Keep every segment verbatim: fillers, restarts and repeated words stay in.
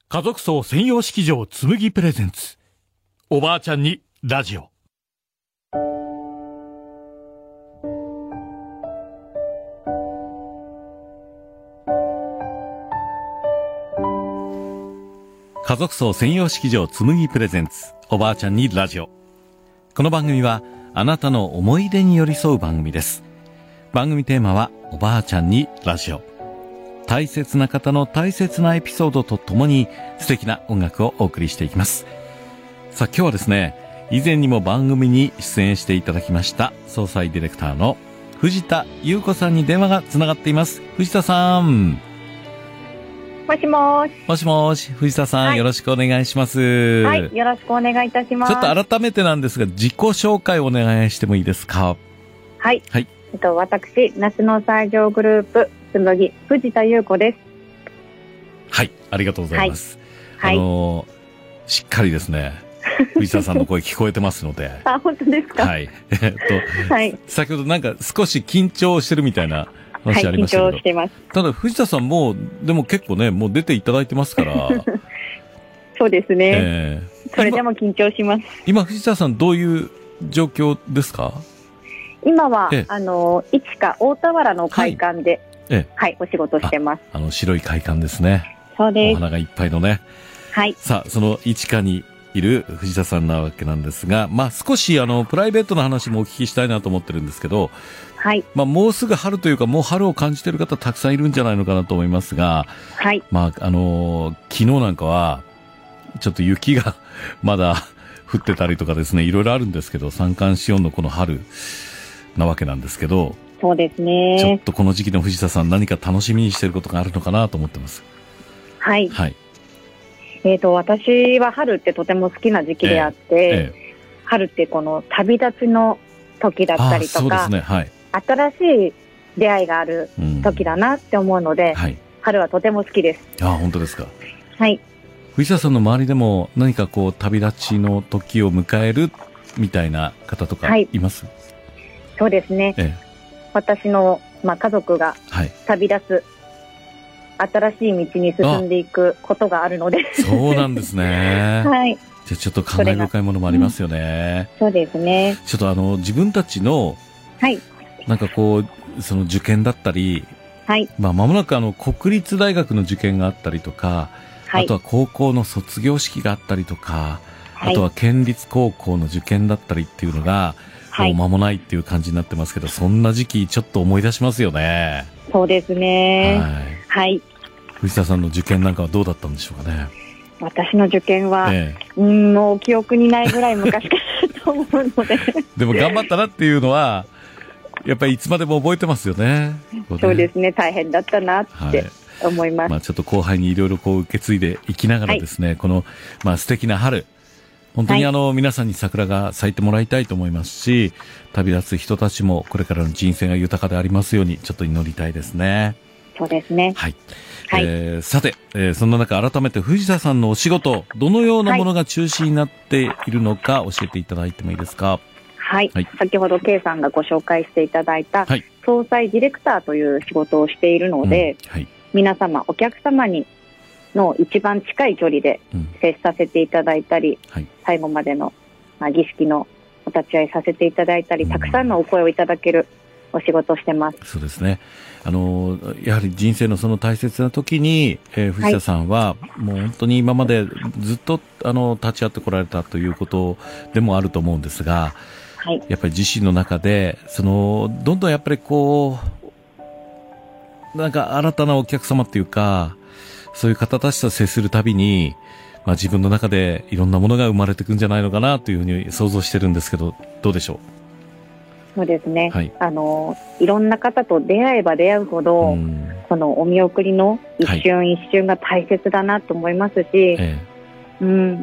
家族層専用式場つむぎプレゼンツ、おばあちゃんにラジオ。家族層専用式場つむぎプレゼンツ、おばあちゃんにラジオ。この番組はあなたの思い出に寄り添う番組です。番組テーマはおばあちゃんにラジオ。大切な方の大切なエピソードとともに素敵な音楽をお送りしていきます。さあ今日はですね、以前にも番組に出演していただきました総裁ディレクターの藤田優子さんに電話がつながっています。藤田さん。 もしもし。 もしもし、藤田さん、はい、よろしくお願いします。 はい、よろしくお願いいたします。 ちょっと改めてなんですが、自己紹介をお願いしてもいいですか？ はい。 はい。 えっと、私、夏の西条グループ、つむぎ、藤田優子です。 はい、ありがとうございます。 はい。 あのー、しっかりですね、藤田さんの声聞こえてますので。 あ、本当ですか？ はい。えっと、はい、先ほどなんか少し緊張してるみたいな話ありましたけど。 はい、緊張してます。 ただ、藤田さんも、でも結構ね、もう出ていただいてますから。 そうですね。 えー、それでも緊張します。 今、藤田さんどういう状況ですか？ 今は、あの、いちか大田原の会館で、 はい、 はい、お仕事してます。 あ, あの、白い会館ですね。 そうです。 お花がいっぱいのね。 はい。 さあ、そのいちかにいる藤田さんなわけなんですが、まあ少しあの、プライベートな話もお聞きしたいなと思ってるんですけど、 はい。 まあもうすぐ春というか、もう春を感じている方たくさんいるんじゃないのかなと思いますが、 はい。 まあ、あのー、昨日なんかは、ちょっと雪がまだ降ってたりとかですね、いろいろあるんですけど、三寒四温のこの春なわけなんですけど、 そうですね。 ちょっとこの時期の藤田さん、何か楽しみにしていることがあるのかなと思ってます。 はい。 はい。 えっと、私は春ってとても好きな時期であって、えええ、春ってこの旅立ちの時だったりとか、そうですね、はい、新しい出会いがある時だなって思うので、うん、はい、春はとても好きです。 あ、本当ですか。 はい。 藤田さんの周りでも何かこう旅立ちの時を迎えるみたいな方とかいます？はい、 そうですね。ええ、私の、まあ、家族が旅立つ、はい、新しい道に進んでいくことがあるので。 そうなんですね。 はい。 じゃあちょっと感慨深いものもありますよね。 うん、そうですね。 ちょっとあの、自分たちの、 はい。 なんかこう、その受験だったり、 はい。 まあ間もなくあの、国立大学の受験があったりとか、はい、あとは高校の卒業式があったりとか、はい、あとは県立高校の受験だったりっていうのが、もう間もないっていう感じになってますけど、はい、そんな時期ちょっと思い出しますよね。 そうですね。はい。はい、 藤田さんの受験なんかはどうだったんでしょうかね。 私の受験は、ええ、うん、もう記憶にないぐらい昔からと思うので。 でも頑張ったなっていうのは、やっぱりいつまでも覚えてますよね。 そうですね。大変だったなって思います。はい、 まあちょっと後輩にいろいろこう受け継いでいきながらですね、はい、この、まあ素敵な春、本当にあの、はい、皆さんに桜が咲いてもらいたいと思いますし、旅立つ人たちもこれからの人生が豊かでありますようにちょっと祈りたいですね。 そうですね。 はい。はい、えー、さて、えー、そんな中改めて藤田さんのお仕事、どのようなものが中心になっているのか教えていただいてもいいですか？ はい。はい、先ほど K さんがご紹介していただいた、はい、総裁ディレクターという仕事をしているので、うん、はい、皆様、お客様にの一番近い距離で接させていただいたり、うん、はい、最後までの、まあ、儀式のお立ち会いさせていただいたり、うん、たくさんのお声をいただけるお仕事をしてます。 そうですね。あの、やはり人生のその大切な時に、えー、藤田さんは、もう本当に今までずっと、あの、立ち会ってこられたということでもあると思うんですが、はい、やっぱり自身の中で、その、どんどんやっぱりこう、なんか新たなお客様っていうか、そういう方たちと接するたびに、まあ自分の中でいろんなものが生まれていくんじゃないのかなというふうに想像してるんですけど、どうでしょう？ そうですね。はい、あの、いろんな方と出会えば出会うほど、このお見送りの一瞬一瞬が大切だなと思いますし、はい、ええ、うん、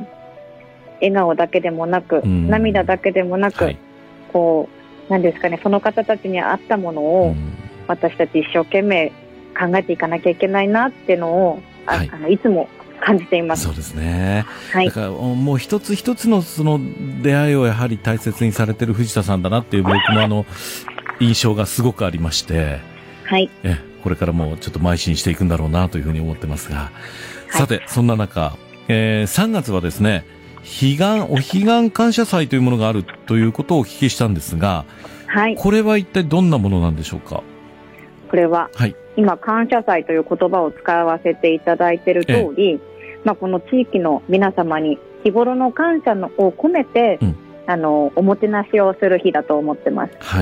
笑顔だけでもなく、涙だけでもなく、はい、こう、なんですかね、その方たちに合ったものを、私たち一生懸命考えていかなきゃいけないなっていうのを、はい、あのいつも感じています。 そうですね。はい。だからもう一つ一つのその出会いをやはり大切にされている藤田さんだなっていう僕もあの印象がすごくありまして、 はい。 え、これからもちょっと邁進していくんだろうなというふうに思ってますが、 さて、そんな中、えー、さんがつはですね、彼岸、お彼岸感謝祭というものがあるということをお聞きしたんですが、はい。これは一体どんなものなんでしょうか？ これは、はい、今、感謝祭という言葉を使わせていただいている通り、ええ、まあ、この地域の皆様に日頃の感謝のを込めて、うん、あの、おもてなしをする日だと思ってます。 はい。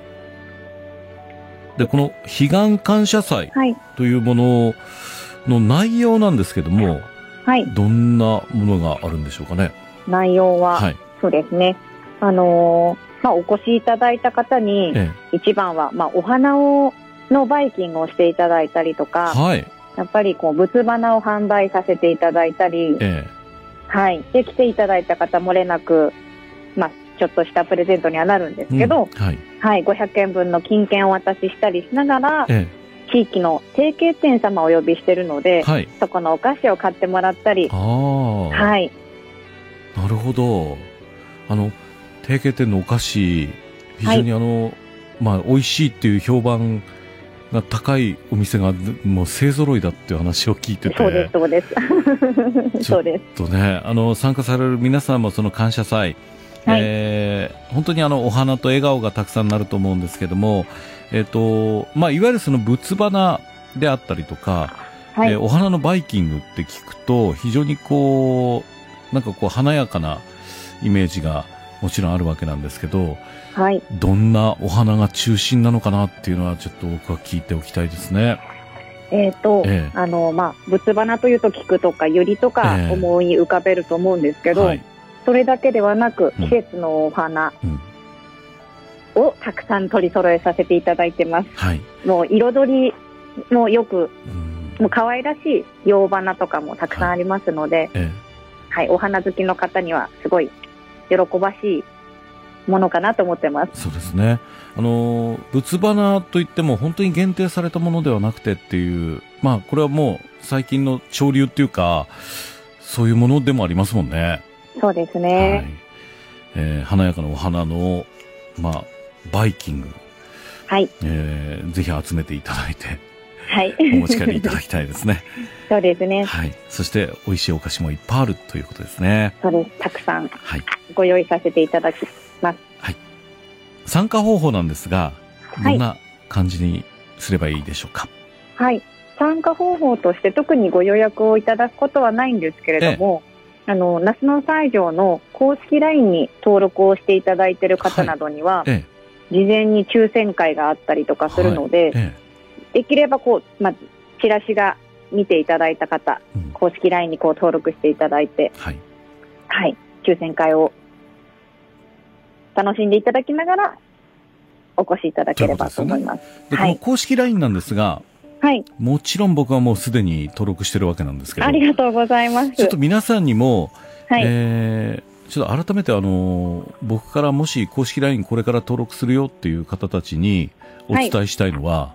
で、この彼岸感謝祭というものの内容なんですけども、はい。どんなものがあるんでしょうかね？ 内容は、はい、そうですね。あのー、まあ、お越しいただいた方に、ええ、一番は、まあ、お花を、のバイキングをしていただいたりとか、はい。やっぱりこう、仏花を販売させていただいたり、ええ、はい。で、来ていただいた方もれなく、まあ、ちょっとしたプレゼントにはなるんですけど、うん、はい。はい。ごひゃくえんぶんの金券をお渡ししたりしながら、ええ、地域の提携店様をお呼びしているので、はい、そこのお菓子を買ってもらったり。ああ。はい。 なるほど。あの、提携店のお菓子、非常にあの、はい、まあ、美味しいっていう評判が高いお店がもう勢揃いだっていう話を聞いてて。 そうです、そうです。そうです。 ちょっとね、あの、参加される皆さんもその感謝祭、はい、えー、本当にあの、お花と笑顔がたくさんになると思うんですけども、えっと、まあ、いわゆるその仏花であったりとか、はい、えー、お花のバイキングって聞くと、非常にこう、なんかこう、華やかなイメージがもちろんあるわけなんですけど、はい、どんなお花が中心なのかなっていうのはちょっと僕は聞いておきたいですね。 えっ、ー、と、えー、あの、まあ、仏花というと菊とか百合とか思い浮かべると思うんですけど、えーはい、それだけではなく、季節のお花、うんうん、をたくさん取り揃えさせていただいてます。はい、もう彩りもよく、うん、もう可愛らしい洋花とかもたくさんありますので、はい、えーはい、お花好きの方にはすごい喜ばしいものかなと思ってます。 そうですね。あの、仏花といっても本当に限定されたものではなくてっていう、まあこれはもう最近の潮流っていうか、そういうものでもありますもんね。 そうですね。はい、 えー、華やかなお花の、まあ、バイキング。はい。えー、ぜひ集めていただいて。はい。お持ち帰りいただきたいですね。 そうですね。 はい。そして美味しいお菓子もいっぱいあるということですね。 そうです。たくさん。はい。ご用意させていただきます。 はい。参加方法なんですが、どんな感じにすればいいでしょうか？ はい。参加方法として特にご予約をいただくことはないんですけれども、ええ、あの、那須の西条の公式 ライン に登録をしていただいている方などには、はいええ、事前に抽選会があったりとかするので、はいええ、できればこう、まず、チラシが見ていただいた方、うん、公式 ライン にこう登録していただいて、はい。はい。抽選会を楽しんでいただきながら、お越しいただければと思います。 で、この公式 ライン なんですが、はい。もちろん僕はもうすでに登録してるわけなんですけど。 ありがとうございます。 ちょっと皆さんにも、はい。えー、ちょっと改めてあの、僕からもし公式 ライン これから登録するよっていう方たちにお伝えしたいのは、はい、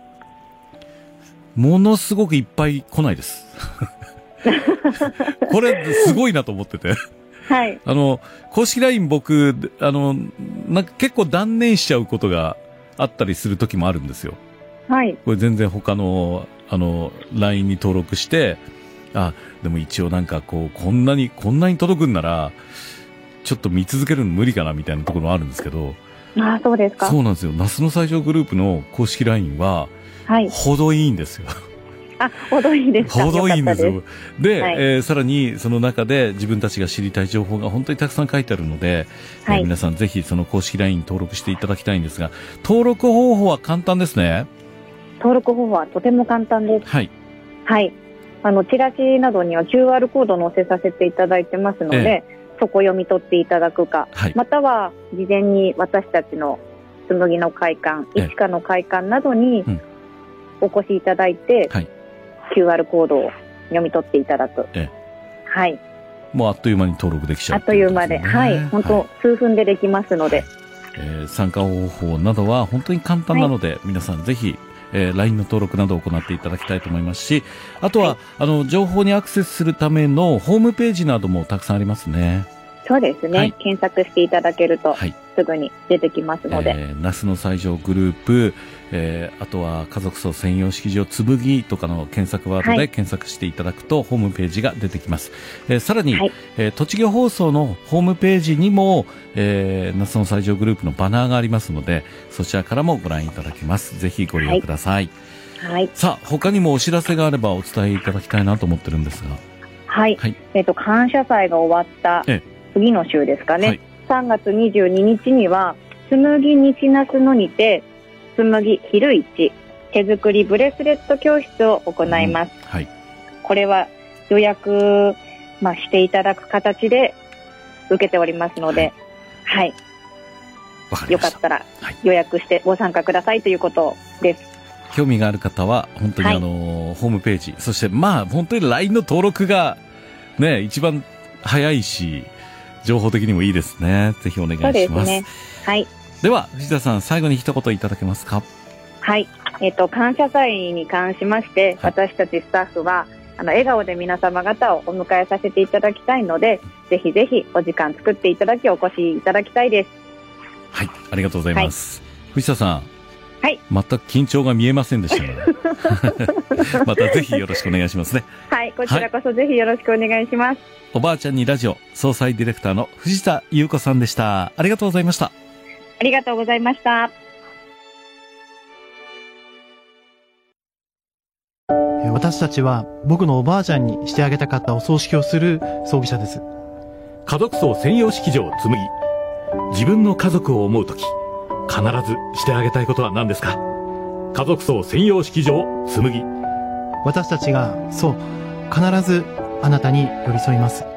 ものすごくいっぱい来ないです。これすごいなと思ってて。はい。あの、公式 ライン 僕、あの、なんか結構断念しちゃうことがあったりする時もあるんですよ。はい。これ全然他の、あの、ライン に登録して、あ、でも一応なんかこう、こんなに、こんなに届くんなら、ちょっと見続けるの無理かなみたいなところもあるんですけど。 ああ、そうですか。 そうなんですよ。那須の西条グループの公式 ライン は、はい。ほどいいんですよ。 あ、ほどいいですか。 ほどいいんですよ。で、はい、えー、さらにその中で自分たちが知りたい情報が本当にたくさん書いてあるので、はい、えー、皆さんぜひその公式 ライン に登録していただきたいんですが、登録方法は簡単ですね。 登録方法はとても簡単です。はい。はい。あの、チラシなどには キューアール コードを載せさせていただいてますので、えー、そこを読み取っていただくか、はい、または事前に私たちの紬の会館、いちかの会館などにお越しいただいて、はい、キューアール コードを読み取っていただく。ええ、はい。 もうあっという間に登録できちゃう、 ね。あっという間で、はい。本当、はい、数分でできますので。はい、 えー、参加方法などは本当に簡単なので、はい、皆さんぜひ、えー、ライン の登録などを行っていただきたいと思いますし、あとは、はい、あの、情報にアクセスするためのホームページなどもたくさんありますね。 そうですね。はい、検索していただけると、すすぐに出てきますので、 えー、那須の西条グループ、えー、あとは家族葬専用式場つむぎとかの検索ワードで検索していただくと、はい、ホームページが出てきます。えー、さらに、はい、えー、栃木放送のホームページにも、えー、那須の西条グループのバナーがありますので、そちらからもご覧いただけます。ぜひご利用ください。 はい。 さあ、他にもお知らせがあればお伝えいただきたいなと思ってるんですが。 はい。はい、えっと、感謝祭が終わった次の週ですかね。はい、さんがつにじゅうににちには、つむぎ西那須野にて、つむぎ昼市手作りブレスレット教室を行います。うん、はい。これは予約、まあ、していただく形で受けておりますので、はい。はい、よかったら予約してご参加くださいということです。 興味がある方は本当にあの、はい、ホームページ、そしてまあ本当に ライン の登録がね一番早いし情報的にもいいですね。ぜひお願いします。そうですね。はい。では藤田さん、最後に一言いただけますか。 はい。えっと感謝祭に関しまして、はい、私たちスタッフはあの笑顔で皆様方をお迎えさせていただきたいので、ぜひぜひお時間作っていただきお越しいただきたいです。 はい、ありがとうございます。はい、藤田さん。 はい。 全く緊張が見えませんでしたのでまたぜひよろしくお願いしますね。 はい、こちらこそぜひよろしくお願いします。はい、 おばあちゃんにラジオ総裁ディレクターの藤田優子さんでした。ありがとうございました。 ありがとうございました。 私たちは僕のおばあちゃんにしてあげたかったお葬式をする葬儀社です。 家族葬専用式場つむぎ。自分の家族を思うとき必ずしてあげたいことは何ですか。家族葬専用式場つむぎ。 私たちがそう必ずあなたに寄り添います。